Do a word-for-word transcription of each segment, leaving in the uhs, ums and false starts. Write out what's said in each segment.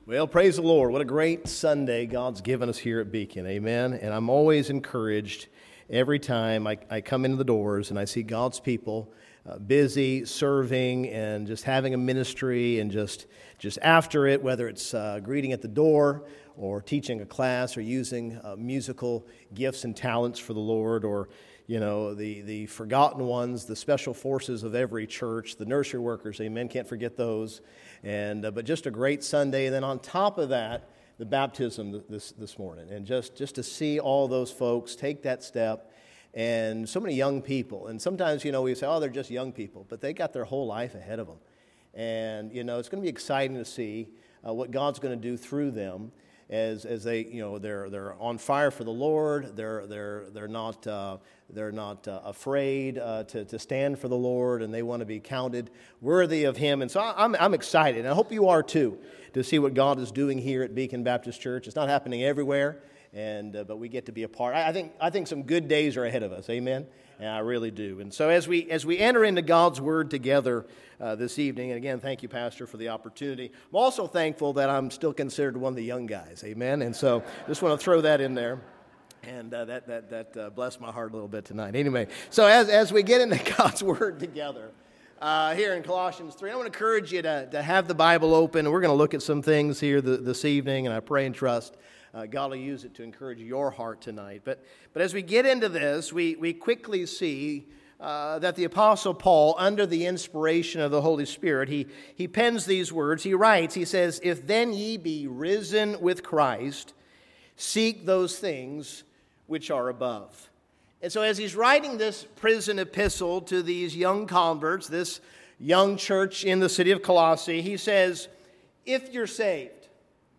Well, praise the Lord. What a great Sunday God's given us here at Beacon. Amen. And I'm always encouraged every time I, I come into the doors and I see God's people uh, busy serving and just having a ministry and just, just after it, whether it's uh, greeting at the door or teaching a class or using uh, musical gifts and talents for the Lord, or you know, the, the forgotten ones, the special forces of every church, the nursery workers, amen, can't forget those. And uh, but just a great Sunday. And then on top of that, the baptism this this morning. And just, just to see all those folks take that step, and so many young people. And sometimes, you know, we say, oh, they're just young people, but they got their whole life ahead of them. And, you know, it's going to be exciting to see uh, what God's going to do through them. As as they you know they're they're on fire for the Lord, they're they're they're not uh, they're not uh, afraid uh, to to stand for the Lord, and they want to be counted worthy of Him. And so I'm I'm excited, and I hope you are too, to see what God is doing here at Beacon Baptist Church. It's not happening everywhere, and uh, but we get to be a part. I, I think I think some good days are ahead of us. Amen. And I really do. And so as we as we enter into God's Word together uh, this evening, and again, thank you, Pastor, for the opportunity. I'm also thankful that I'm still considered one of the young guys. Amen. And so just want to throw that in there. And uh, that that that uh, blessed my heart a little bit tonight. Anyway, so as as we get into God's Word together uh, here in Colossians three, I want to encourage you to, to have the Bible open. And we're going to look at some things here the, this evening, and I pray and trust Uh, God will use it to encourage your heart tonight. But but as we get into this, we, we quickly see uh, that the Apostle Paul, under the inspiration of the Holy Spirit, he, he pens these words. He writes, he says, "If then ye be risen with Christ, seek those things which are above." And so as he's writing this prison epistle to these young converts, this young church in the city of Colossae, he says, if you're saved,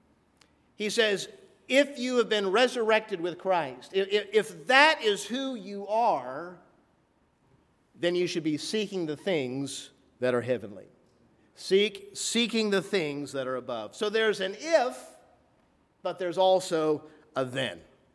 he says, if you have been resurrected with Christ, if, if that is who you are, then you should be seeking the things that are heavenly. Seek, seeking the things that are above. So there's an if, but there's also a then.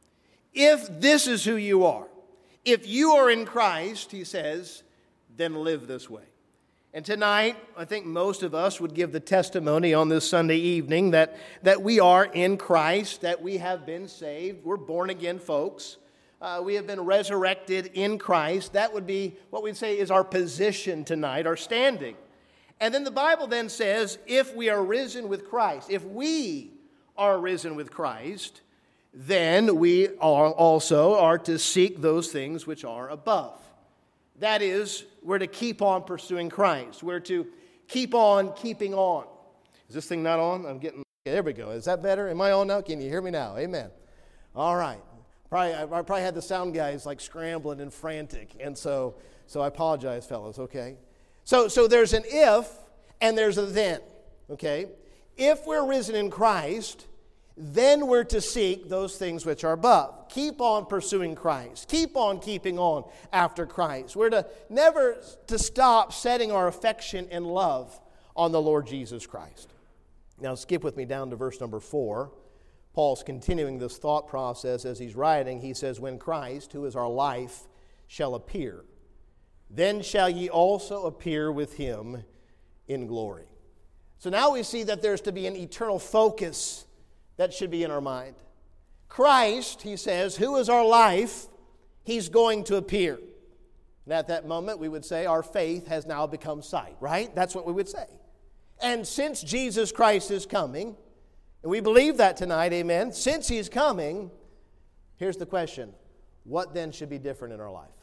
If this is who you are, if you are in Christ, he says, then live this way. And tonight, I think most of us would give the testimony on this Sunday evening that, that we are in Christ, that we have been saved. We're born-again folks. Uh, we have been resurrected in Christ. That would be what we'd say is our position tonight, our standing. And then the Bible then says, if we are risen with Christ, if we are risen with Christ, then we are also are to seek those things which are above. That is, we're to keep on pursuing Christ. We're to keep on keeping on. Is this thing not on? I'm getting, okay, there we go. Is that better? Am I on now? Can you hear me now? Amen. All right. Probably, I probably had the sound guys like scrambling and frantic. And so, so I apologize, fellas, okay? So, so there's an if and there's a then, okay? If we're risen in Christ, then we're to seek those things which are above. Keep on pursuing Christ. Keep on keeping on after Christ. We're to never to stop setting our affection and love on the Lord Jesus Christ. Now skip with me down to verse number four. Paul's continuing this thought process as he's writing. He says, when Christ, who is our life, shall appear, then shall ye also appear with him in glory. So now we see that there's to be an eternal focus that should be in our mind. Christ, he says, who is our life, he's going to appear. And at that moment, we would say our faith has now become sight, right? That's what we would say. And since Jesus Christ is coming, and we believe that tonight, amen, since he's coming, here's the question. What then should be different in our life?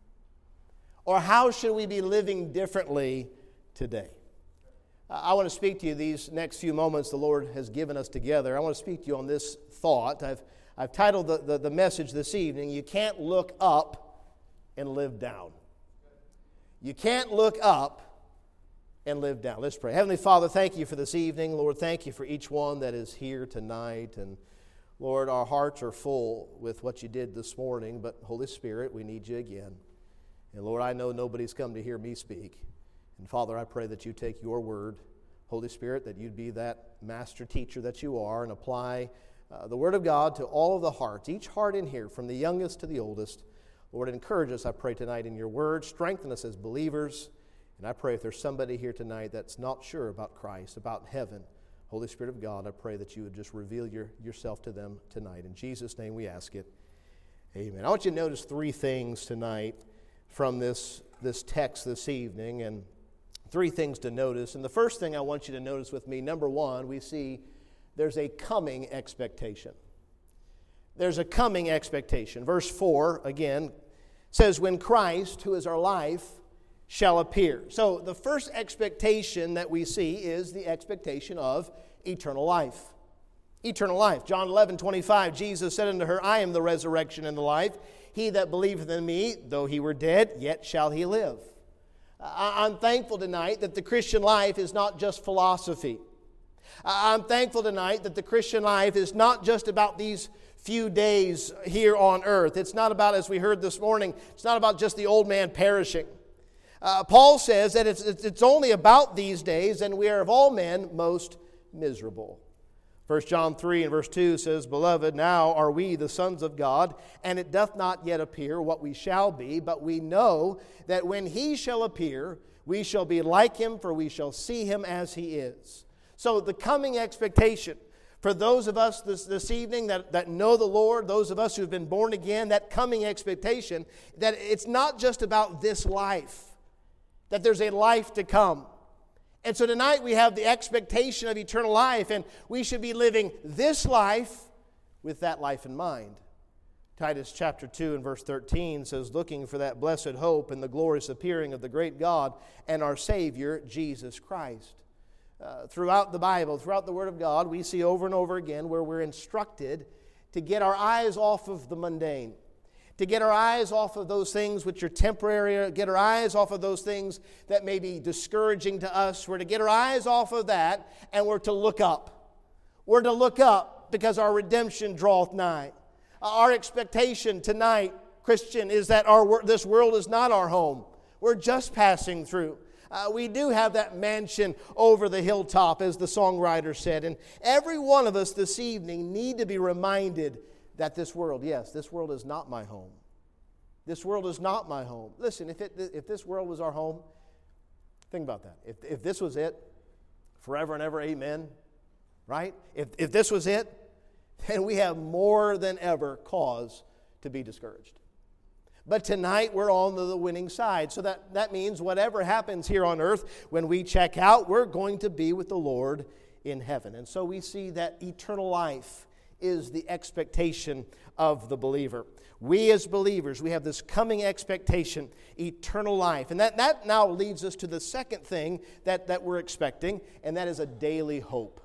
Or how should we be living differently today? I want to speak to you these next few moments the Lord has given us together. I want to speak to you on this thought. I've, I've titled the, the, the message this evening, You Can't Look Up and Live Down. You can't look up and live down. Let's pray. Heavenly Father, thank you for this evening. Lord, thank you for each one that is here tonight. And Lord, our hearts are full with what you did this morning, but Holy Spirit, we need you again. And Lord, I know nobody's come to hear me speak. And Father, I pray that you take your word, Holy Spirit, that you'd be that master teacher that you are and apply uh, the word of God to all of the hearts, each heart in here, from the youngest to the oldest. Lord, encourage us, I pray, tonight in your word. Strengthen us as believers. And I pray if there's somebody here tonight that's not sure about Christ, about heaven, Holy Spirit of God, I pray that you would just reveal your, yourself to them tonight. In Jesus' name we ask it. Amen. I want you to notice three things tonight from this, this text this evening, and three things to notice. And the first thing I want you to notice with me, number one, we see there's a coming expectation. There's a coming expectation. Verse four, again, says, when Christ, who is our life, shall appear. So the first expectation that we see is the expectation of eternal life. Eternal life. John eleven twenty-five, Jesus said unto her, I am the resurrection and the life. He that believeth in me, though he were dead, yet shall he live. I'm thankful tonight that the Christian life is not just philosophy. I'm thankful tonight that the Christian life is not just about these few days here on earth. It's not about, as we heard this morning, it's not about just the old man perishing. Uh, Paul says that it's, it's only about these days, and we are of all men most miserable. First John three and verse two says, Beloved, now are we the sons of God, and it doth not yet appear what we shall be, but we know that when he shall appear, we shall be like him, for we shall see him as he is. So the coming expectation for those of us this, this evening that, that know the Lord, those of us who have been born again, that coming expectation, that it's not just about this life, that there's a life to come. And so tonight we have the expectation of eternal life, and we should be living this life with that life in mind. Titus chapter two and verse thirteen says, looking for that blessed hope and the glorious appearing of the great God and our Savior, Jesus Christ. Uh, throughout the Bible, throughout the Word of God, we see over and over again where we're instructed to get our eyes off of the mundane, to get our eyes off of those things which are temporary, get our eyes off of those things that may be discouraging to us. We're to get our eyes off of that, and we're to look up. We're to look up because our redemption draweth nigh. Our expectation tonight, Christian, is that our this world is not our home. We're just passing through. Uh, we do have that mansion over the hilltop, as the songwriter said. And every one of us this evening need to be reminded that this world, yes, this world is not my home. This world is not my home. Listen, if it, if this world was our home, think about that. If, if this was it, forever and ever, amen, right? If, if this was it, then we have more than ever cause to be discouraged. But tonight we're on the winning side. So that, that means whatever happens here on earth, when we check out, we're going to be with the Lord in heaven. And so we see that eternal life is the expectation of the believer. We as believers, we have this coming expectation, eternal life. And that, that now leads us to the second thing that, that we're expecting, and that is a daily hope.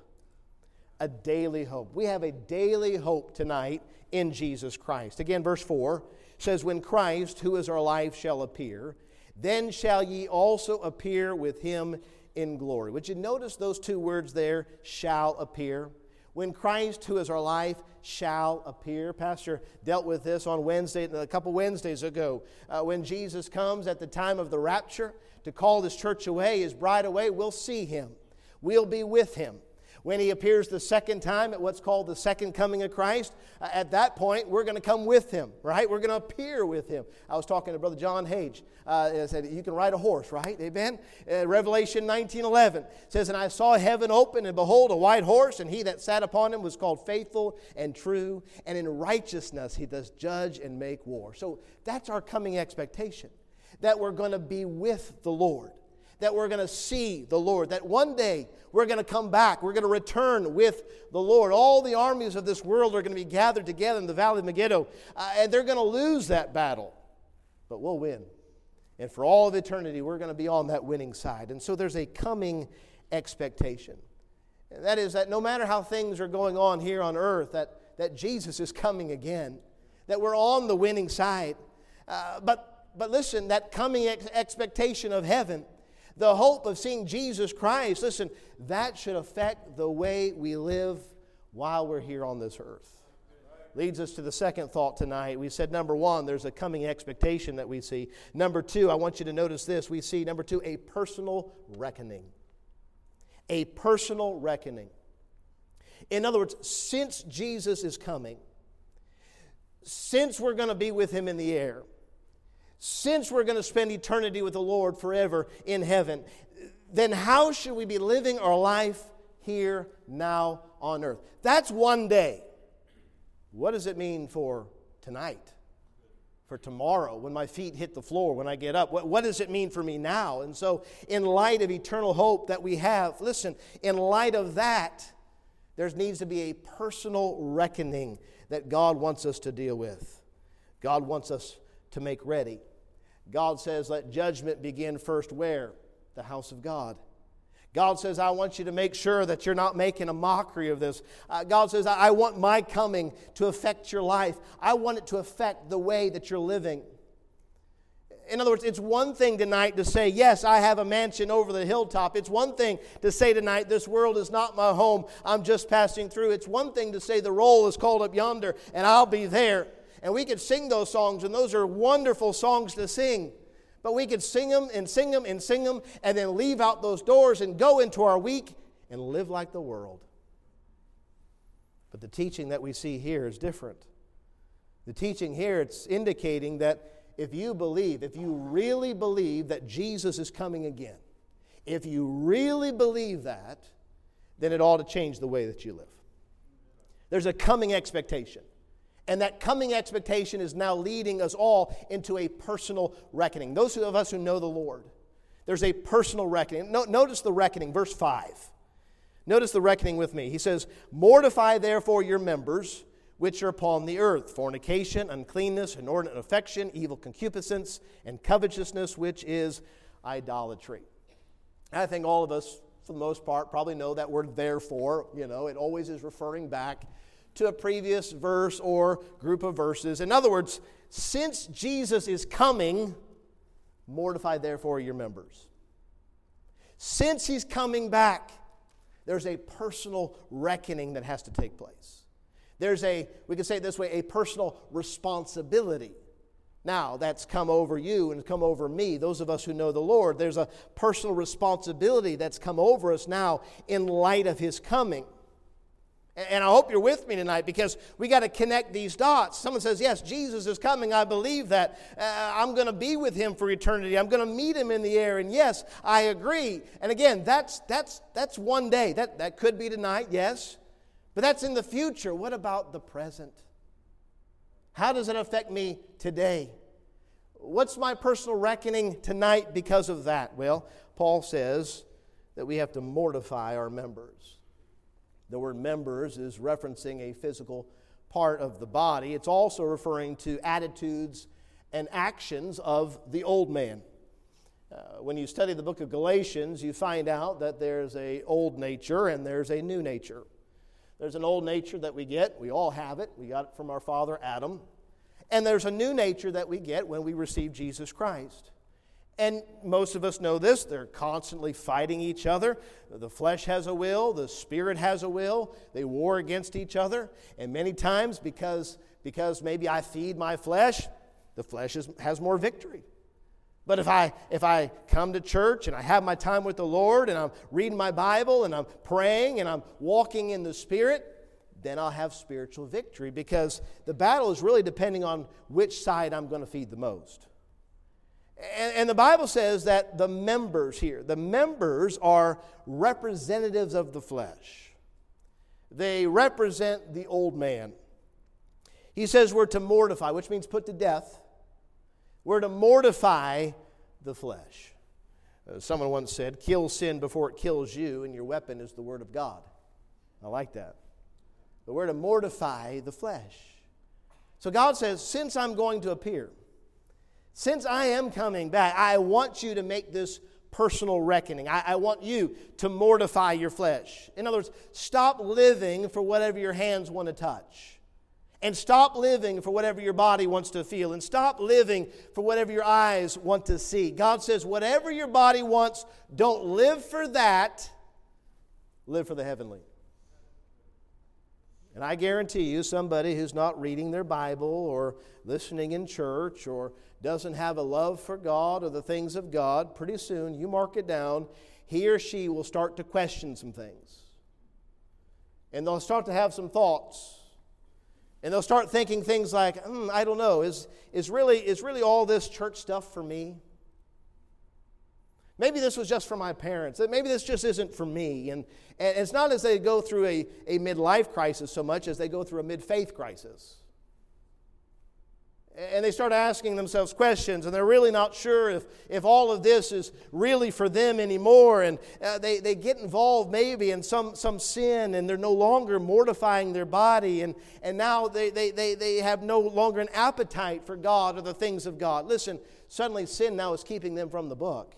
A daily hope. We have a daily hope tonight in Jesus Christ. Again, verse four says, when Christ, who is our life, shall appear, then shall ye also appear with him in glory. Would you notice those two words there, shall appear? When Christ, who is our life, shall appear. Pastor dealt with this on Wednesday, a couple Wednesdays ago. Uh, when Jesus comes at the time of the rapture to call this church away, his bride away, we'll see him. We'll be with him. When he appears the second time at what's called the second coming of Christ, uh, at that point, we're going to come with him, right? We're going to appear with him. I was talking to Brother John Hage. Uh, I said, you can ride a horse, right? Amen? Uh, Revelation nineteen eleven says, and I saw heaven open, and behold, a white horse, and he that sat upon him was called Faithful and True, and in righteousness he does judge and make war. So that's our coming expectation, that we're going to be with the Lord, that we're going to see the Lord, that one day we're going to come back, we're going to return with the Lord. All the armies of this world are going to be gathered together in the valley of Megiddo, uh, and they're going to lose that battle, but we'll win. And for all of eternity, we're going to be on that winning side. And so there's a coming expectation. And that is that no matter how things are going on here on earth, that, that Jesus is coming again, that we're on the winning side. Uh, but, but listen, that coming ex- expectation of heaven, the hope of seeing Jesus Christ, listen, that should affect the way we live while we're here on this earth. Leads us to the second thought tonight. We said, number one, there's a coming expectation that we see. Number two, I want you to notice this. We see, number two, a personal reckoning. A personal reckoning. In other words, since Jesus is coming, since we're going to be with him in the air, since we're going to spend eternity with the Lord forever in heaven, then how should we be living our life here, now, on earth. That's one day. What does it mean for tonight? For tomorrow, when my feet hit the floor, when I get up? What, what does it mean for me now? And so, in light of eternal hope that we have, listen, in light of that, there needs to be a personal reckoning that God wants us to deal with. God wants us to make ready. God says, let judgment begin first where? The house of God. God says, I want you to make sure that you're not making a mockery of this. Uh, God says, I want my coming to affect your life. I want it to affect the way that you're living. In other words, it's one thing tonight to say, yes, I have a mansion over the hilltop. It's one thing to say tonight, this world is not my home. I'm just passing through. It's one thing to say the roll is called up yonder and I'll be there. And we could sing those songs, and those are wonderful songs to sing. But we could sing them and sing them and sing them and then leave out those doors and go into our week and live like the world. But the teaching that we see here is different. The teaching here, it's indicating that if you believe, if you really believe that Jesus is coming again, if you really believe that, then it ought to change the way that you live. There's a coming expectation. And that coming expectation is now leading us all into a personal reckoning. Those of us who know the Lord, there's a personal reckoning. No, notice the reckoning, verse five. Notice the reckoning with me. He says, mortify therefore your members which are upon the earth, fornication, uncleanness, inordinate affection, evil concupiscence, and covetousness, which is idolatry. I think all of us, for the most part, probably know that word therefore. You know, it always is referring back to a previous verse or group of verses. In other words, since Jesus is coming, mortify therefore your members. Since He's coming back, there's a personal reckoning that has to take place. There's a, we could say it this way, a personal responsibility. Now, that's come over you and come over me, those of us who know the Lord. There's a personal responsibility that's come over us now in light of His coming. And I hope you're with me tonight, because we got to connect these dots. Someone says, yes, Jesus is coming. I believe that. Uh, I'm going to be with Him for eternity. I'm going to meet Him in the air. And yes, I agree. And again, that's that's that's one day. That, that could be tonight, yes. But that's in the future. What about the present? How does it affect me today? What's my personal reckoning tonight because of that? Well, Paul says that we have to mortify our members. The word members is referencing a physical part of the body. It's also referring to attitudes and actions of the old man. Uh, when you study the book of Galatians, you find out that there's an old nature and there's a new nature. There's an old nature that we get. We all have it. We got it from our father Adam. And there's a new nature that we get when we receive Jesus Christ. And most of us know this. They're constantly fighting each other. The flesh has a will. The spirit has a will. They war against each other. And many times, because, because maybe I feed my flesh, the flesh is, has more victory. But if I, if I come to church and I have my time with the Lord and I'm reading my Bible and I'm praying and I'm walking in the Spirit, then I'll have spiritual victory, because the battle is really depending on which side I'm going to feed the most. And, and the Bible says that the members here, the members are representatives of the flesh. They represent the old man. He says we're to mortify, which means put to death. We're to mortify the flesh. Uh, someone once said, kill sin before it kills you, and your weapon is the Word of God. I like that. But we're to mortify the flesh. So God says, since I'm going to appear, since I am coming back, I want you to make this personal reckoning. I, I want you to mortify your flesh. In other words, stop living for whatever your hands want to touch. And stop living for whatever your body wants to feel. And stop living for whatever your eyes want to see. God says, whatever your body wants, don't live for that. Live for the heavenly. And I guarantee you, somebody who's not reading their Bible or listening in church or doesn't have a love for God or the things of God, pretty soon, you mark it down, he or she will start to question some things. And they'll start to have some thoughts. And they'll start thinking things like, mm, I don't know, is, is, really, is really all this church stuff for me? Maybe this was just for my parents. Maybe this just isn't for me. And, and it's not as they go through a, a midlife crisis so much as they go through a mid-faith crisis. And they start asking themselves questions, and they're really not sure if, if all of this is really for them anymore. And uh, they, they get involved maybe in some, some sin, and they're no longer mortifying their body. And, and now they, they, they, they have no longer an appetite for God or the things of God. Listen, suddenly sin now is keeping them from the book.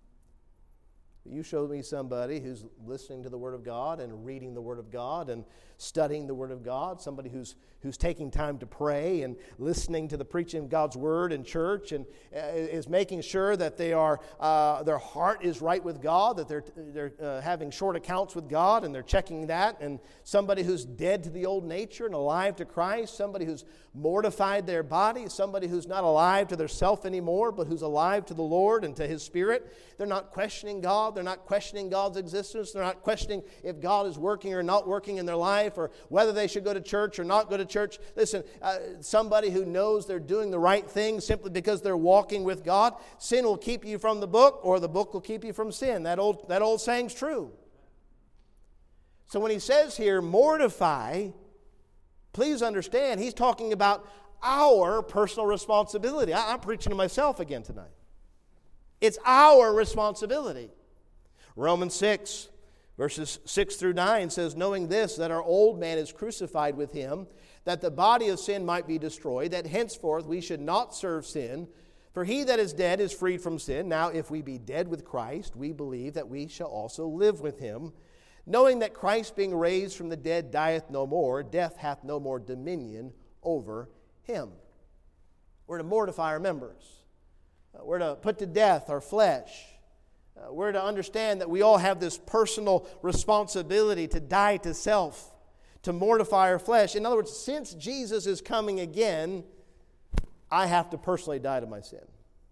You show me somebody who's listening to the Word of God and reading the Word of God and studying the Word of God, somebody who's who's taking time to pray and listening to the preaching of God's Word in church and uh, is making sure that they are uh, their heart is right with God, that they're they're uh, having short accounts with God and they're checking that, and somebody who's dead to the old nature and alive to Christ, somebody who's mortified their body, somebody who's not alive to their self anymore, but who's alive to the Lord and to His Spirit. They're not questioning God. They're not questioning God's existence. They're not questioning if God is working or not working in their life, or whether they should go to church or not go to church. Listen, uh, somebody who knows they're doing the right thing simply because they're walking with God. Sin will keep you from the book, or the book will keep you from sin. That old, that old saying's true. So when he says here, mortify, please understand, he's talking about our personal responsibility. I, I'm preaching to myself again tonight. It's our responsibility. Romans six, verses six through nine says, knowing this, that our old man is crucified with him, that the body of sin might be destroyed, that henceforth we should not serve sin. For he that is dead is freed from sin. Now if we be dead with Christ, we believe that we shall also live with him. Knowing that Christ being raised from the dead dieth no more, death hath no more dominion over him. We're to mortify our members. Uh, we're to put to death our flesh. Uh, we're to understand that we all have this personal responsibility to die to self, to mortify our flesh. In other words, since Jesus is coming again, I have to personally die to my sin.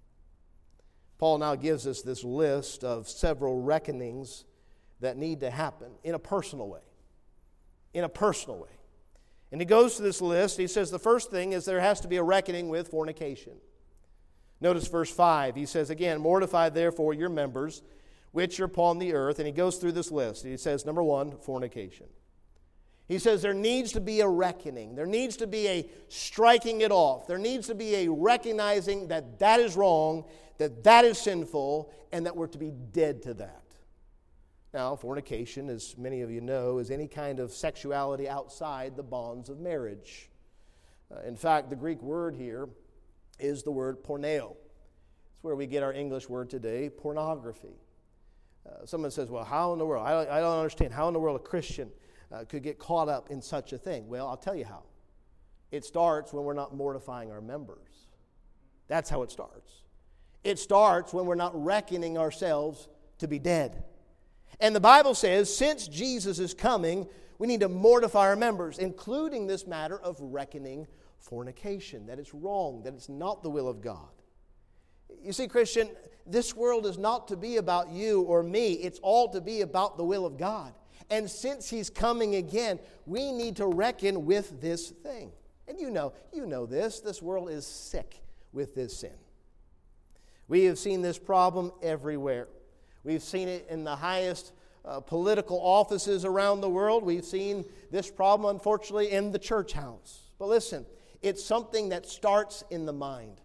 Paul now gives us this list of several reckonings that need to happen in a personal way. In a personal way. And he goes to this list. He says the first thing is there has to be a reckoning with fornication. Notice verse five. He says again, mortify therefore your members which are upon the earth. And he goes through this list. He says, number one, fornication. He says there needs to be a reckoning. There needs to be a striking it off. There needs to be a recognizing that that is wrong, that that is sinful, and that we're to be dead to that. Now, fornication, as many of you know, is any kind of sexuality outside the bonds of marriage. Uh, in fact, the Greek word here is the word porneo. It's where we get our English word today, pornography. Uh, someone says, well, how in the world? I don't, I don't understand. How in the world a Christian uh, could get caught up in such a thing? Well, I'll tell you how. It starts when we're not mortifying our members. That's how it starts. It starts when we're not reckoning ourselves to be dead. And the Bible says, since Jesus is coming, we need to mortify our members, including this matter of reckoning fornication, that it's wrong, that it's not the will of God. You see, Christian, this world is not to be about you or me. It's all to be about the will of God. And since He's coming again, we need to reckon with this thing. And you know, you know this. This world is sick with this sin. We have seen this problem everywhere. We've seen it in the highest uh, political offices around the world. We've seen this problem, unfortunately, in the church house. But listen, it's something that starts in the mind.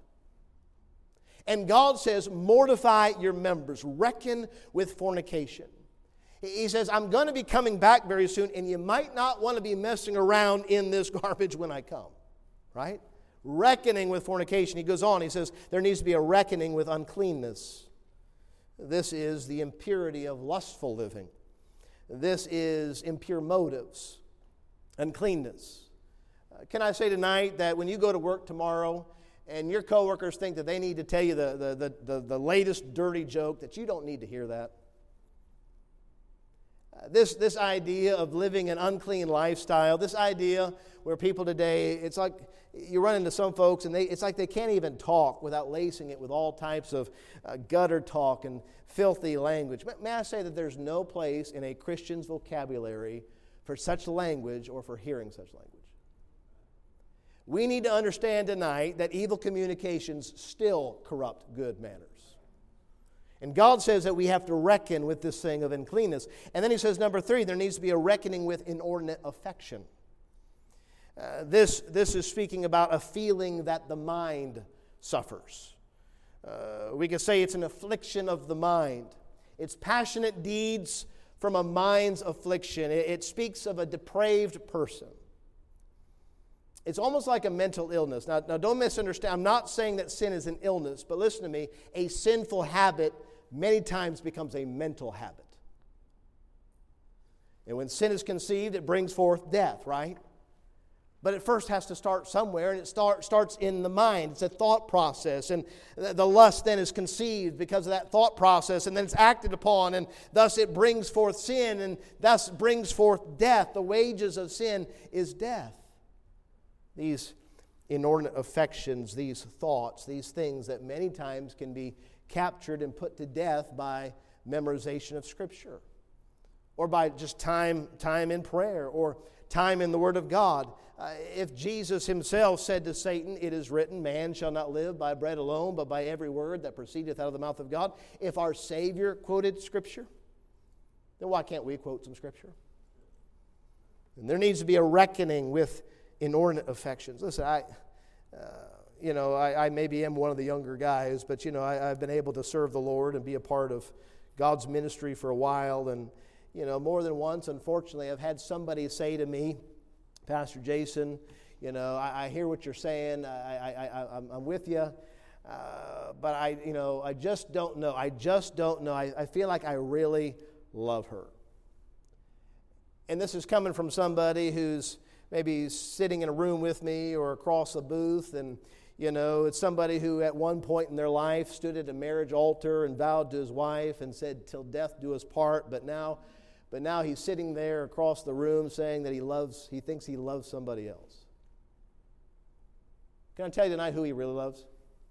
And God says, mortify your members. Reckon with fornication. He says, I'm going to be coming back very soon, and you might not want to be messing around in this garbage when I come. Right? Reckoning with fornication. He goes on, he says, there needs to be a reckoning with uncleanness. This is the impurity of lustful living. This is impure motives, uncleanness. Uh, can I say tonight that when you go to work tomorrow and your coworkers think that they need to tell you the, the, the, the, the latest dirty joke, that you don't need to hear that? Uh, this, this idea of living an unclean lifestyle, this idea where people today, it's like you run into some folks and they, it's like they can't even talk without lacing it with all types of uh, gutter talk and filthy language. May I say that there's no place in a Christian's vocabulary for such language or for hearing such language. We need to understand tonight that evil communications still corrupt good manners. And God says that we have to reckon with this thing of uncleanness. And then he says, number three, there needs to be a reckoning with inordinate affection. Uh, this, this is speaking about a feeling that the mind suffers. Uh, we could say it's an affliction of the mind. It's passionate deeds from a mind's affliction. It, it speaks of a depraved person. It's almost like a mental illness. Now, now, don't misunderstand. I'm not saying that sin is an illness, but listen to me. A sinful habit many times becomes a mental habit. And when sin is conceived, it brings forth death, right? But it first has to start somewhere, and it start, starts in the mind. It's a thought process, and the lust then is conceived because of that thought process, and then it's acted upon, and thus it brings forth sin, and thus brings forth death. The wages of sin is death. These inordinate affections, these thoughts, these things that many times can be captured and put to death by memorization of Scripture, or by just time, time in prayer, or time in the Word of God. Uh, if Jesus himself said to Satan, "It is written, man shall not live by bread alone, but by every word that proceedeth out of the mouth of God," if our Savior quoted Scripture, then why can't we quote some Scripture? And there needs to be a reckoning with inordinate affections. Listen, I, uh, you know, I, I maybe am one of the younger guys, but, you know, I, I've been able to serve the Lord and be a part of God's ministry for a while. And, you know, more than once, unfortunately, I've had somebody say to me, "Pastor Jason, you know, I, I hear what you're saying. I, I, I, I'm, I'm with you. Uh, but I, you know, I just don't know. I just don't know. I, I feel like I really love her." And this is coming from somebody who's maybe sitting in a room with me or across a booth, and, you know, it's somebody who at one point in their life stood at a marriage altar and vowed to his wife and said, "Till death do us part," but now, but now he's sitting there across the room saying that he loves, he thinks he loves somebody else. Can I tell you tonight who he really loves?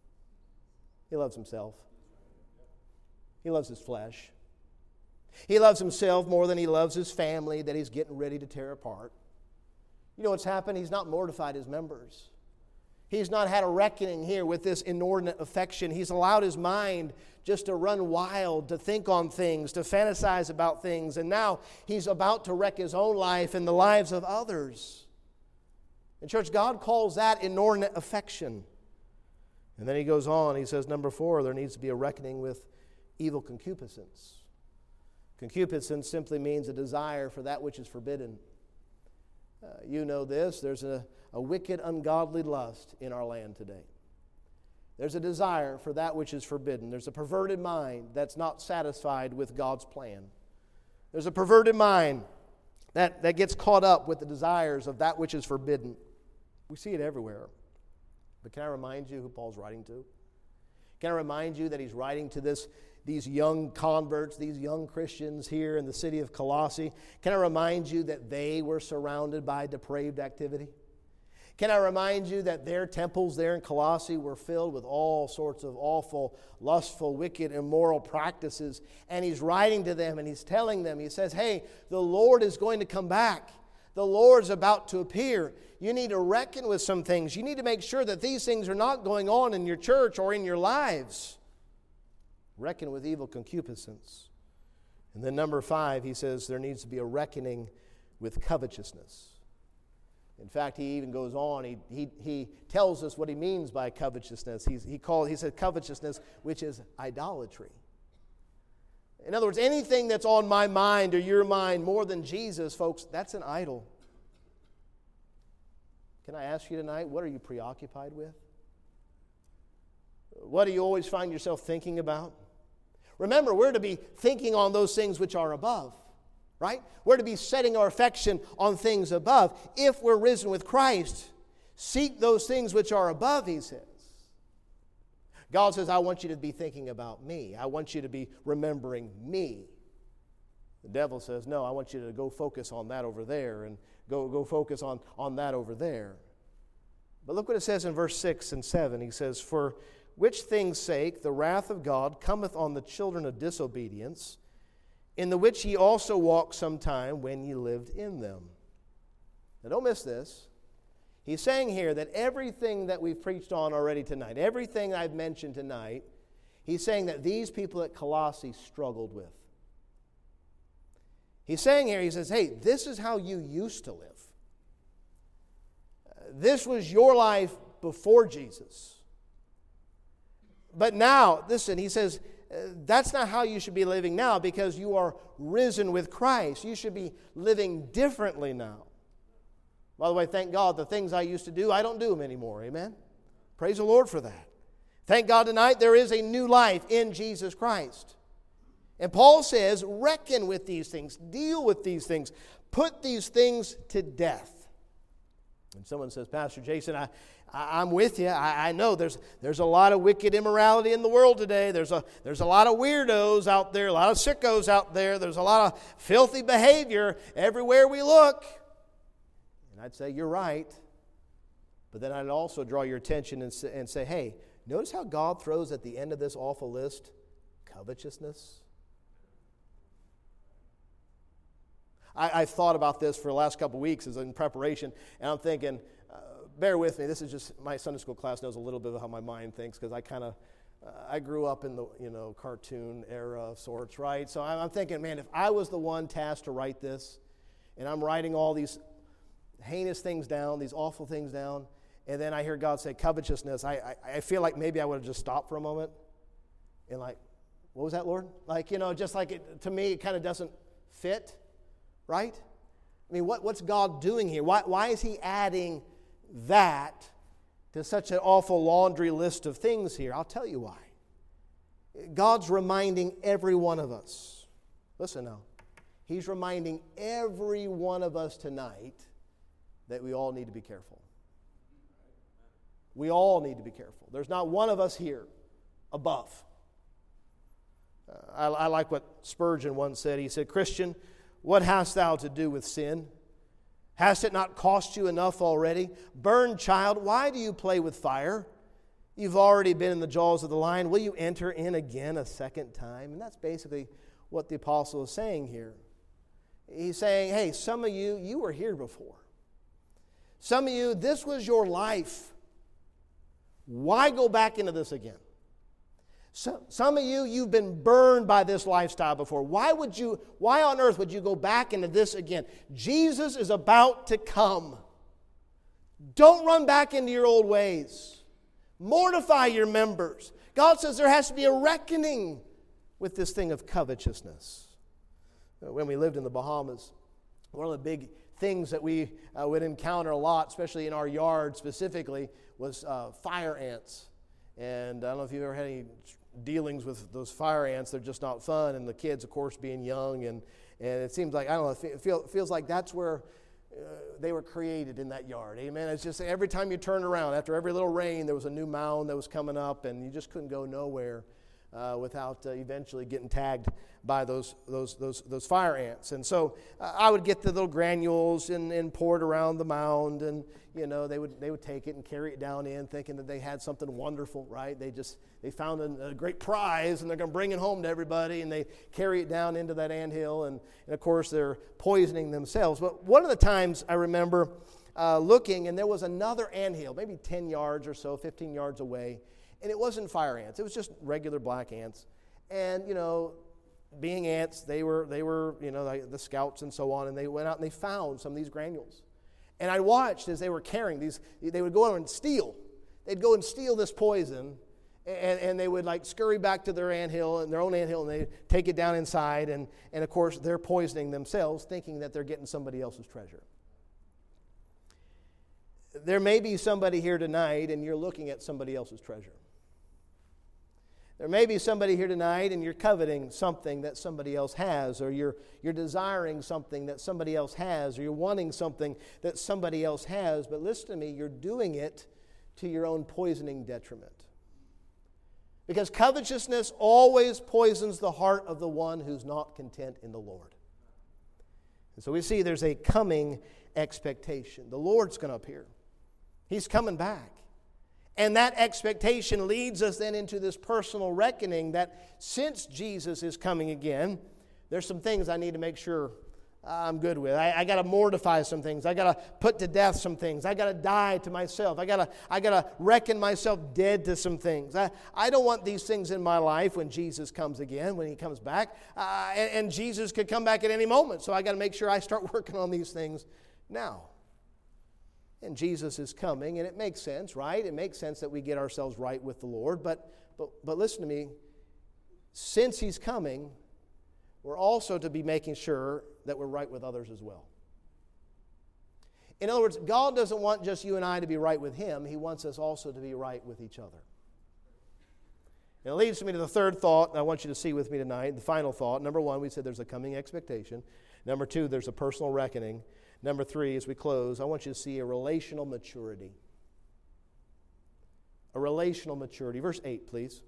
He loves himself. He loves his flesh. He loves himself more than he loves his family that he's getting ready to tear apart. You know what's happened? He's not mortified his members. He's not had a reckoning here with this inordinate affection. He's allowed his mind just to run wild, to think on things, to fantasize about things. And now he's about to wreck his own life and the lives of others. And church, God calls that inordinate affection. And then he goes on. He says, number four, there needs to be a reckoning with evil concupiscence. Concupiscence simply means a desire for that which is forbidden. Uh, you know this. There's a, a wicked, ungodly lust in our land today. There's a desire for that which is forbidden. There's a perverted mind that's not satisfied with God's plan. There's a perverted mind that, that gets caught up with the desires of that which is forbidden. We see it everywhere. But can I remind you who Paul's writing to? Can I remind you that he's writing to this these young converts, these young Christians here in the city of Colossae? Can I remind you that they were surrounded by depraved activity? Can I remind you that their temples there in Colossae were filled with all sorts of awful, lustful, wicked, immoral practices? And he's writing to them and he's telling them, he says, hey, the Lord is going to come back. The Lord's about to appear. You need to reckon with some things. You need to make sure that these things are not going on in your church or in your lives. Reckon with evil concupiscence. And then number five, he says there needs to be a reckoning with covetousness. In fact, he even goes on. He, he, he tells us what he means by covetousness. He's, he called, he said covetousness, which is idolatry. In other words, anything that's on my mind or your mind more than Jesus, folks, that's an idol. Can I ask you tonight, what are you preoccupied with? What do you always find yourself thinking about? Remember, we're to be thinking on those things which are above, right? We're to be setting our affection on things above. If we're risen with Christ, seek those things which are above, he says. God says, I want you to be thinking about me. I want you to be remembering me. The devil says, no, I want you to go focus on that over there and go, go focus on, on that over there. But look what it says in verse six and seven. He says, for which things' sake the wrath of God cometh on the children of disobedience, in the which ye also walked sometime when ye lived in them. Now don't miss this. He's saying here that everything that we've preached on already tonight, everything I've mentioned tonight, he's saying that these people at Colossae struggled with. He's saying here, he says, hey, this is how you used to live. This was your life before Jesus. But now, listen, he says, that's not how you should be living now because you are risen with Christ. You should be living differently now. By the way, thank God the things I used to do, I don't do them anymore. Amen? Praise the Lord for that. Thank God tonight there is a new life in Jesus Christ. And Paul says, reckon with these things, deal with these things, put these things to death. And someone says, Pastor Jason, I, I, I'm with you. I, I know there's, there's a lot of wicked immorality in the world today. There's a, there's a lot of weirdos out there, a lot of sickos out there. There's a lot of filthy behavior everywhere we look. And I'd say, you're right. But then I'd also draw your attention and say, and say, hey, notice how God throws at the end of this awful list, covetousness. I, I've thought about this for the last couple of weeks as in preparation, and I'm thinking, uh, bear with me, this is just, my Sunday school class knows a little bit of how my mind thinks, because I kind of, uh, I grew up in the, you know, cartoon era of sorts, right? So I'm, I'm thinking, man, if I was the one tasked to write this, and I'm writing all these heinous things down, these awful things down, and then I hear God say covetousness, I, I, I feel like maybe I would have just stopped for a moment, and like, what was that, Lord? Like, you know, just like it, to me, it kind of doesn't fit. Right? I mean, what, what's God doing here? Why, why is He adding that to such an awful laundry list of things here? I'll tell you why. God's reminding every one of us. Listen now. He's reminding every one of us tonight that we all need to be careful. We all need to be careful. There's not one of us here above. Uh, I, I like what Spurgeon once said. He said, Christian, what hast thou to do with sin? Hast it not cost you enough already? Burn, child, why do you play with fire? You've already been in the jaws of the lion. Will you enter in again a second time? And that's basically what the apostle is saying here. He's saying, hey, some of you, you were here before. Some of you, this was your life. Why go back into this again? So, some of you, you've been burned by this lifestyle before. Why would you, why on earth would you go back into this again? Jesus is about to come. Don't run back into your old ways. Mortify your members. God says there has to be a reckoning with this thing of covetousness. When we lived in the Bahamas, one of the big things that we uh, would encounter a lot, especially in our yard specifically, was uh, fire ants. And I don't know if you've ever had any dealings with those fire ants. They're just not fun. And the kids, of course, being young. And, and it seems like, I don't know, it feel, feels like that's where uh, they were created, in that yard. Amen. It's just every time you turned around, after every little rain, there was a new mound that was coming up. And you just couldn't go nowhere uh, without uh, eventually getting tagged by those those those those fire ants. And so uh, I would get the little granules and, and pour it around the mound, and you know they would they would take it and carry it down in, thinking that they had something wonderful, right? They just they found a, a great prize, and they're going to bring it home to everybody, and they carry it down into that anthill, and, and of course they're poisoning themselves. But one of the times I remember uh, looking, and there was another anthill, maybe ten yards or so, fifteen yards away, and it wasn't fire ants; it was just regular black ants, and you know. Being ants, they were, they were, you know, the, the scouts and so on, and they went out and they found some of these granules. And I watched as they were carrying these, they would go out and steal. They'd go and steal this poison, and, and they would like scurry back to their anthill, and their own anthill, and they take it down inside, and, and of course they're poisoning themselves, thinking that they're getting somebody else's treasure. There may be somebody here tonight, and you're looking at somebody else's treasure. There may be somebody here tonight and you're coveting something that somebody else has, or you're, you're desiring something that somebody else has, or you're wanting something that somebody else has, but listen to me, you're doing it to your own poisoning detriment. Because covetousness always poisons the heart of the one who's not content in the Lord. And so we see there's a coming expectation. The Lord's going to appear. He's coming back. And that expectation leads us then into this personal reckoning that since Jesus is coming again, there's some things I need to make sure I'm good with. I, I got to mortify some things. I got to put to death some things. I got to die to myself. I got to I got to reckon myself dead to some things. I, I don't want these things in my life when Jesus comes again, when he comes back. Uh, and, and Jesus could come back at any moment. So I got to make sure I start working on these things now. And Jesus is coming, and it makes sense, right? It makes sense that we get ourselves right with the Lord. But but but listen to me. Since he's coming, we're also to be making sure that we're right with others as well. In other words, God doesn't want just you and I to be right with him. He wants us also to be right with each other. And it leads me to the third thought I want you to see with me tonight, the final thought. Number one, we said there's a coming expectation. Number two, there's a personal reckoning. Number three, as we close, I want you to see a relational maturity. A relational maturity. Verse eight, please.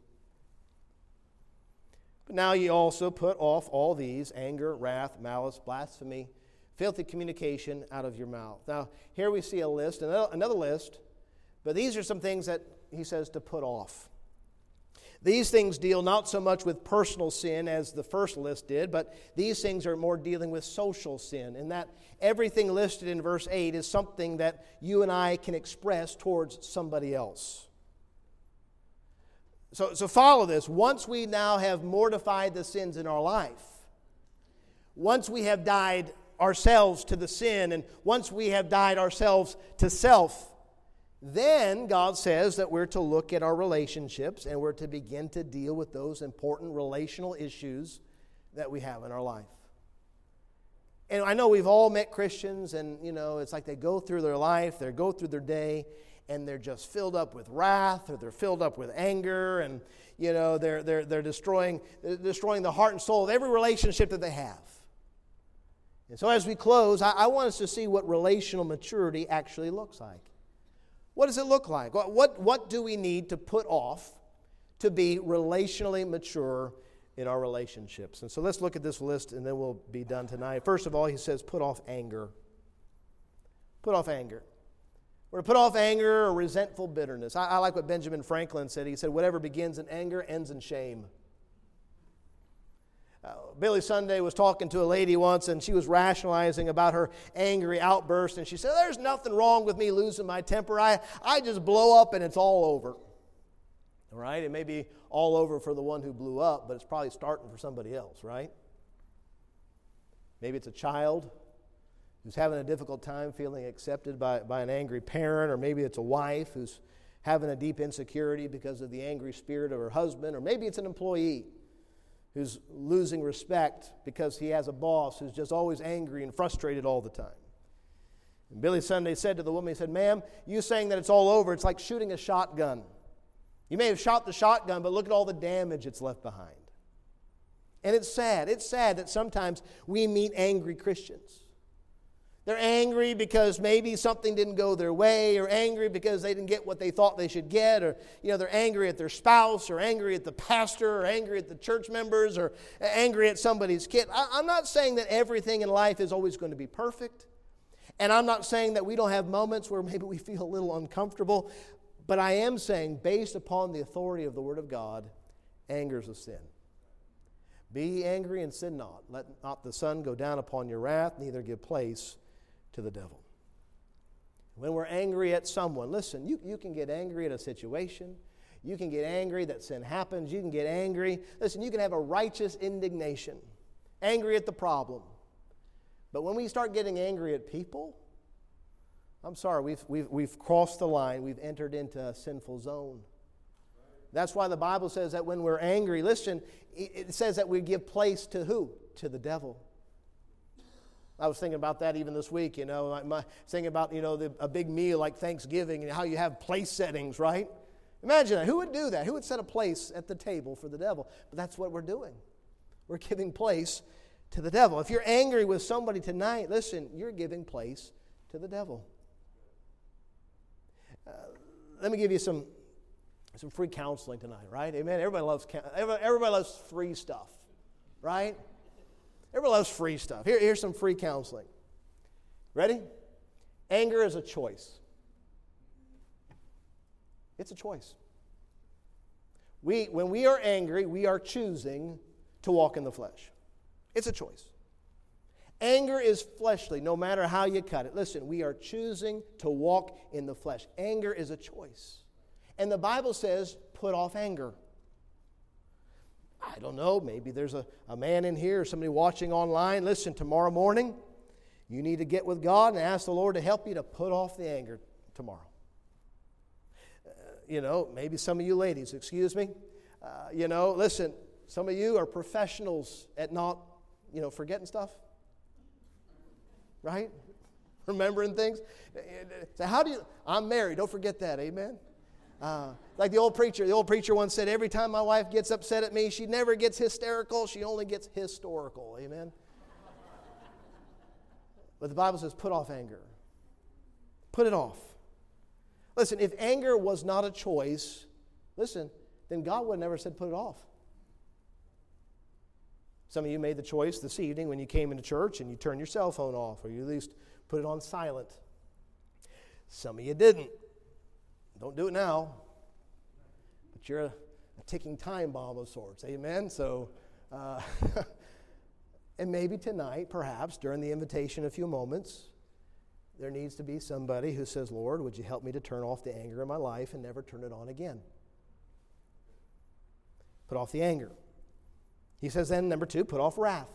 But now ye also put off all these, anger, wrath, malice, blasphemy, filthy communication out of your mouth. Now, here we see a list, another list, but these are some things that he says to put off. These things deal not so much with personal sin as the first list did, but these things are more dealing with social sin, and that everything listed in verse eight is something that you and I can express towards somebody else. So, so follow this. Once we now have mortified the sins in our life, once we have died ourselves to the sin, and once we have died ourselves to self, then God says that we're to look at our relationships and we're to begin to deal with those important relational issues that we have in our life. And I know we've all met Christians, and you know, it's like they go through their life, they go through their day, and they're just filled up with wrath, or they're filled up with anger, and you know they're they're they're destroying they're destroying the heart and soul of every relationship that they have. And so, as we close, I, I want us to see what relational maturity actually looks like. What does it look like? What what what do we need to put off to be relationally mature in our relationships? And so, let's look at this list, and then we'll be done tonight. First of all, he says, put off anger. Put off anger. We're to put off anger or resentful bitterness. I, I like what Benjamin Franklin said. He said, whatever begins in anger ends in shame. Uh, Billy Sunday was talking to a lady once, and she was rationalizing about her angry outburst, and she said, there's nothing wrong with me losing my temper. I, I just blow up and it's all over. All right? It may be all over for the one who blew up, but it's probably starting for somebody else, right? Maybe it's a child who's having a difficult time feeling accepted by, by an angry parent, or maybe it's a wife who's having a deep insecurity because of the angry spirit of her husband, or maybe it's an employee who's losing respect because he has a boss who's just always angry and frustrated all the time. And Billy Sunday said to the woman, he said, ma'am, you saying that it's all over, it's like shooting a shotgun. You may have shot the shotgun, but look at all the damage it's left behind. And it's sad. It's sad that sometimes we meet angry Christians. They're angry because maybe something didn't go their way, or angry because they didn't get what they thought they should get, or you know, they're angry at their spouse, or angry at the pastor, or angry at the church members, or angry at somebody's kid. I, I'm not saying that everything in life is always going to be perfect, and I'm not saying that we don't have moments where maybe we feel a little uncomfortable, but I am saying, based upon the authority of the Word of God, anger is a sin. Be ye angry and sin not. Let not the sun go down upon your wrath, neither give place to the devil. When we're angry at someone, listen, you, you can get angry at a situation. You can get angry that sin happens. You can get angry. Listen, you can have a righteous indignation, angry at the problem. But when we start getting angry at people, I'm sorry, we've, we've, we've crossed the line. We've entered into a sinful zone. That's why the Bible says that when we're angry, listen, it says that we give place to who? To the devil. I was thinking about that even this week, you know. I was thinking about, you know, the, a big meal like Thanksgiving and how you have place settings, right? Imagine that. Who would do that? Who would set a place at the table for the devil? But that's what we're doing. We're giving place to the devil. If you're angry with somebody tonight, listen, you're giving place to the devil. Uh, let me give you some, some free counseling tonight, right? Amen. Everybody loves everybody, everybody loves free stuff, right? Everybody loves free stuff. Here, here's some free counseling. Ready? Anger is a choice. It's a choice. We, when we are angry, we are choosing to walk in the flesh. It's a choice. Anger is fleshly, no matter how you cut it. Listen, we are choosing to walk in the flesh. Anger is a choice. And the Bible says, put off anger. I don't know, maybe there's a, a man in here or somebody watching online. Listen, tomorrow morning, you need to get with God and ask the Lord to help you to put off the anger tomorrow. Uh, you know, maybe some of you ladies, excuse me. Uh, you know, listen, some of you are professionals at not, you know, forgetting stuff. Right? Remembering things. So how do you, I'm married, don't forget that, amen? Uh, like the old preacher, the old preacher once said, every time my wife gets upset at me, she never gets hysterical, she only gets historical, amen? But the Bible says, put off anger. Put it off. Listen, if anger was not a choice, listen, then God would have never said put it off. Some of you made the choice this evening when you came into church and you turned your cell phone off, or you at least put it on silent. Some of you didn't. Don't do it now. But you're a, a ticking time bomb of sorts. Amen? So, uh, and maybe tonight, perhaps, during the invitation in a few moments, there needs to be somebody who says, Lord, would you help me to turn off the anger in my life and never turn it on again? Put off the anger. He says then, number two, put off wrath.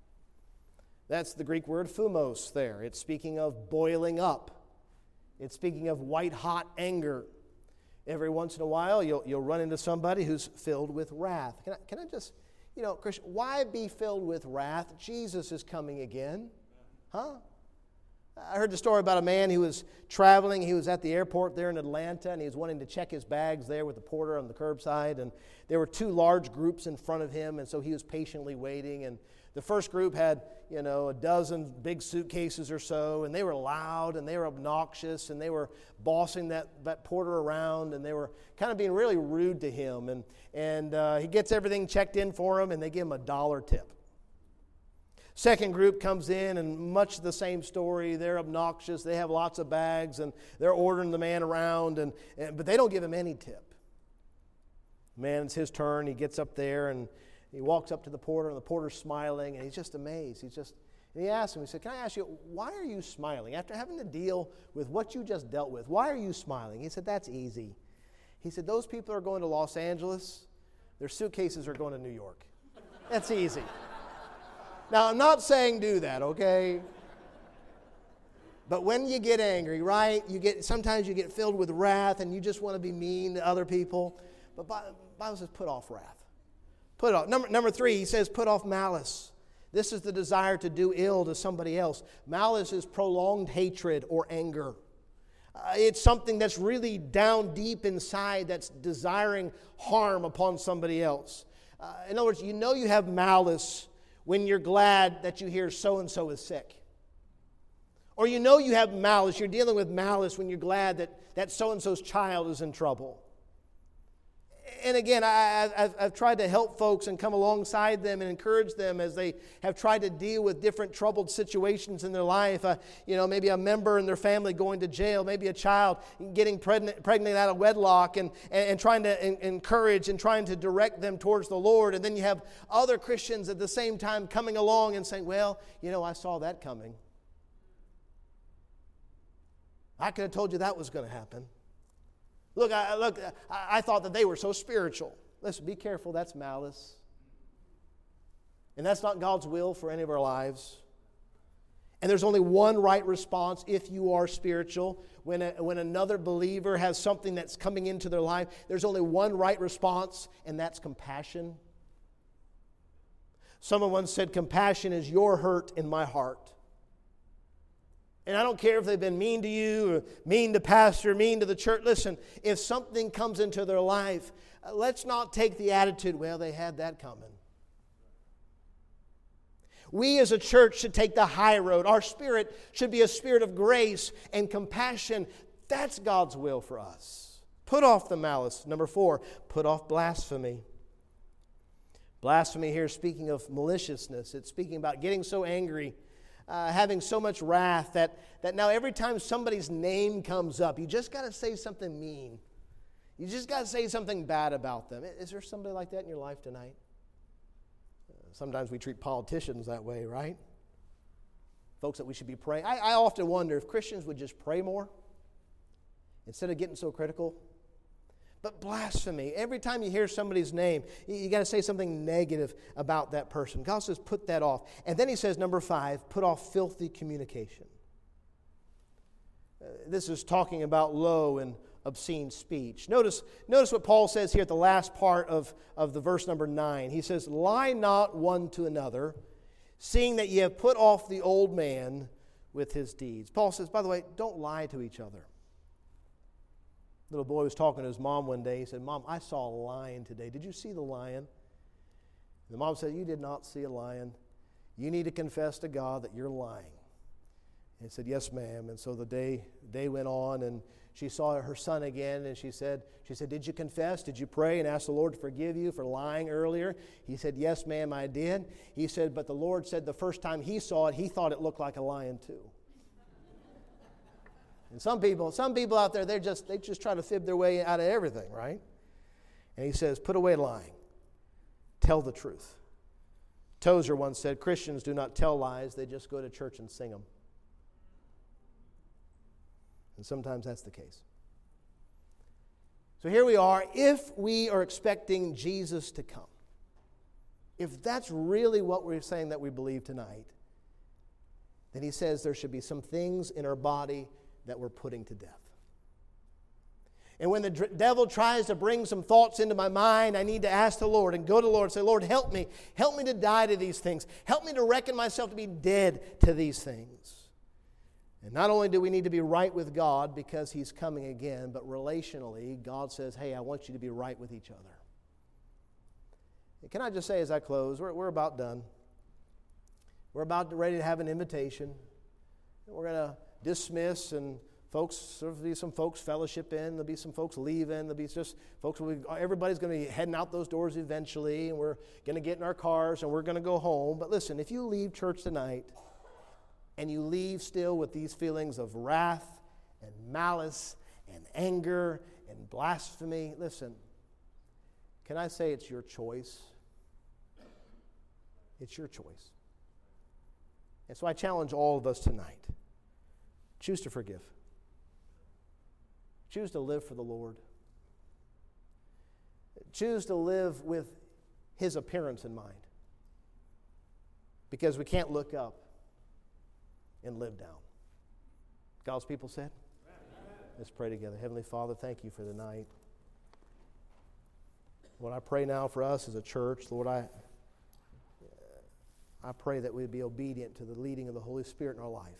That's the Greek word phumos there. It's speaking of boiling up. It's speaking of white-hot anger. Every once in a while, you'll, you'll run into somebody who's filled with wrath. Can I, can I just, you know, Christian, why be filled with wrath? Jesus is coming again. Huh? I heard the story about a man who was traveling. He was at the airport there in Atlanta, and he was wanting to check his bags there with the porter on the curbside. And there were two large groups in front of him, and so he was patiently waiting. And the first group had, you know, a dozen big suitcases or so, and they were loud, and they were obnoxious, and they were bossing that, that porter around, and they were kind of being really rude to him. And, and uh, he gets everything checked in for him, and they give him a dollar tip. Second group comes in, and much the same story. They're obnoxious. They have lots of bags, and they're ordering the man around, and, and but they don't give him any tip. Man, it's his turn. He gets up there, and he walks up to the porter, and the porter's smiling, and he's just amazed. He's just, and he asks him, he said, can I ask you, why are you smiling? After having to deal with what you just dealt with, why are you smiling? He said, that's easy. He said, those people are going to Los Angeles. Their suitcases are going to New York. That's easy. Now, I'm not saying do that, okay? But when you get angry, right, you get sometimes you get filled with wrath and you just want to be mean to other people. But the Bible says put off wrath. Put it off. Number, number three, he says put off malice. This is the desire to do ill to somebody else. Malice is prolonged hatred or anger. Uh, it's something that's really down deep inside that's desiring harm upon somebody else. Uh, in other words, you know you have malice when you're glad that you hear so-and-so is sick. Or you know you have malice, you're dealing with malice when you're glad that, that so-and-so's child is in trouble. And again, I, I've, I've tried to help folks and come alongside them and encourage them as they have tried to deal with different troubled situations in their life. Uh, you know, maybe a member in their family going to jail, maybe a child getting pregnant, pregnant out of wedlock, and, and, and trying to en- encourage and trying to direct them towards the Lord. And then you have other Christians at the same time coming along and saying, well, you know, I saw that coming. I could have told you that was going to happen. Look, I, look, I, I thought that they were so spiritual. Listen, be careful, that's malice. And that's not God's will for any of our lives. And there's only one right response if you are spiritual. When, a, when another believer has something that's coming into their life, there's only one right response, and that's compassion. Someone once said, compassion is your hurt in my heart. And I don't care if they've been mean to you, or mean to pastor, mean to the church. Listen, if something comes into their life, uh, let's not take the attitude, well, they had that coming. We as a church should take the high road. Our spirit should be a spirit of grace and compassion. That's God's will for us. Put off the malice. Number four, put off blasphemy. Blasphemy here is speaking of maliciousness. It's speaking about getting so angry, Uh, having so much wrath that, that now every time somebody's name comes up, you just got to say something mean. You just got to say something bad about them. Is there somebody like that in your life tonight? Uh, sometimes we treat politicians that way, right? folks that we should be praying. I, I often wonder if Christians would just pray more instead of getting so critical. But blasphemy, every time you hear somebody's name, you, you got to say something negative about that person. God says, put that off. And then he says, number five, put off filthy communication. Uh, this is talking about low and obscene speech. Notice, notice what Paul says here at the last part of, of the verse number nine. He says, lie not one to another, seeing that ye have put off the old man with his deeds. Paul says, by the way, don't lie to each other. Little boy was talking to his mom one day. He said, Mom, I saw a lion today. Did you see the lion? The mom said, you did not see a lion. You need to confess to God that you're lying. And he said, yes, ma'am. And so the day day went on, and she saw her son again, and she said, she said, did you confess? Did you pray and ask the Lord to forgive you for lying earlier? He said, yes, ma'am, I did. He said, but the Lord said the first time he saw it, he thought it looked like a lion too. And some people, some people out there, they're just they just try to fib their way out of everything, right? And he says, put away lying. Tell the truth. Tozer once said, Christians do not tell lies, they just go to church and sing them. And sometimes that's the case. So here we are. If we are expecting Jesus to come, if that's really what we're saying that we believe tonight, then he says there should be some things in our body that we're putting to death. And when the dr- devil tries to bring some thoughts into my mind, I need to ask the Lord and go to the Lord and say, Lord, help me. Help me to die to these things. Help me to reckon myself to be dead to these things. And not only do we need to be right with God because he's coming again, but relationally, God says, hey, I want you to be right with each other. And can I just say as I close, we're, we're about done. We're about to, ready to have an invitation. We're going to dismiss, and folks, there'll be some folks fellowship in, there'll be some folks leaving, there'll be just folks, will be, everybody's going to be heading out those doors eventually, and we're going to get in our cars, and we're going to go home. But listen, if you leave church tonight, and you leave still with these feelings of wrath, and malice, and anger, and blasphemy, listen, can I say it's your choice? It's your choice. And so I challenge all of us tonight. Choose to forgive. Choose to live for the Lord. Choose to live with his appearance in mind. Because we can't look up and live down. God's people said? Amen. Let's pray together. Heavenly Father, thank you for the night. Lord, I pray now for us as a church. Lord, I, I pray that we'd be obedient to the leading of the Holy Spirit in our life.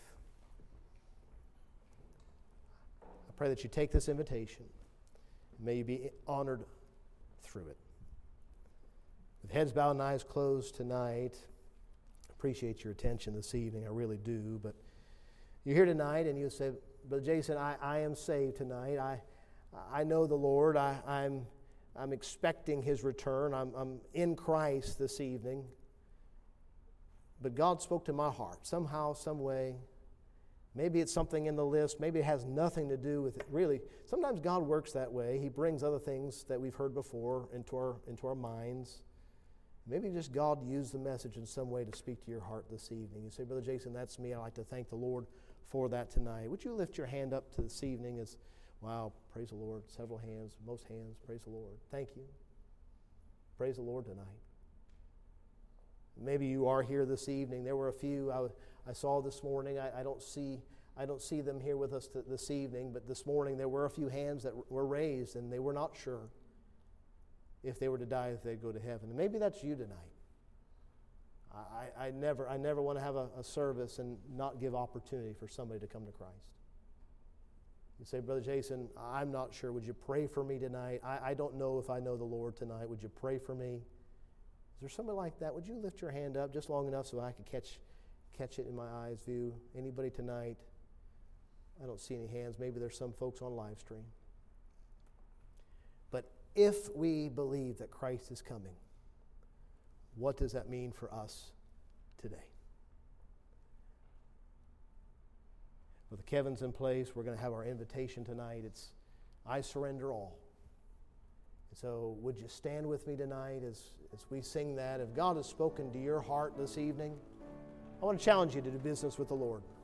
I pray that you take this invitation. May you be honored through it. With heads bowed and eyes closed tonight, I appreciate your attention this evening. I really do. But you're here tonight and you say, Brother Jason, I, I am saved tonight. I I know the Lord. I, I'm I'm expecting his return. I'm, I'm in Christ this evening. But God spoke to my heart somehow, some way. Maybe it's something in the list. Maybe it has nothing to do with it. Really, sometimes God works that way. He brings other things that we've heard before into our, into our minds. Maybe just God used the message in some way to speak to your heart this evening. You say, Brother Jason, that's me. I'd like to thank the Lord for that tonight. Would you lift your hand up to this evening as, wow, praise the Lord. Several hands, most hands, praise the Lord. Thank you. Praise the Lord tonight. Maybe you are here this evening. There were a few I, I saw this morning. I, I don't see I don't see them here with us th- this evening, but this morning there were a few hands that were raised, and they were not sure if they were to die, if they'd go to heaven. And maybe that's you tonight. I, I never I never want to have a, a service and not give opportunity for somebody to come to Christ. You say, Brother Jason, I'm not sure. Would you pray for me tonight? I, I don't know if I know the Lord tonight. Would you pray for me? Is there somebody like that? Would you lift your hand up just long enough so I can catch catch it in my eyes view? Anybody tonight? I don't see any hands. Maybe there's some folks on live stream. But if we believe that Christ is coming, what does that mean for us today? With the Kevin's in place, we're going to have our invitation tonight. It's, I surrender all. So would you stand with me tonight as, as we sing that? If God has spoken to your heart this evening, I want to challenge you to do business with the Lord.